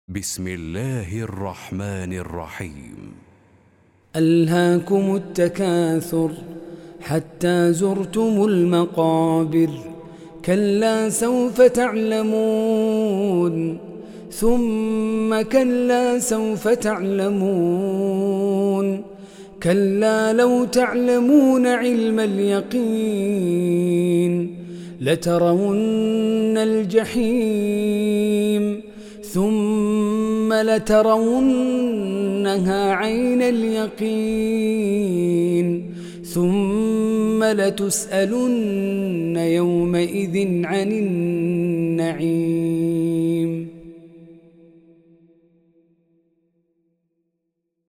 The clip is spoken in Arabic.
بسم الله الرحمن الرحيم. ألهاكم التكاثر حتى زرتم المقابر، كلا سوف تعلمون ثم كلا سوف تعلمون، كلا لو تعلمون علم اليقين لترون الجحيم ثم لترونها عين اليقين ثم لتسألن يومئذ عن النعيم.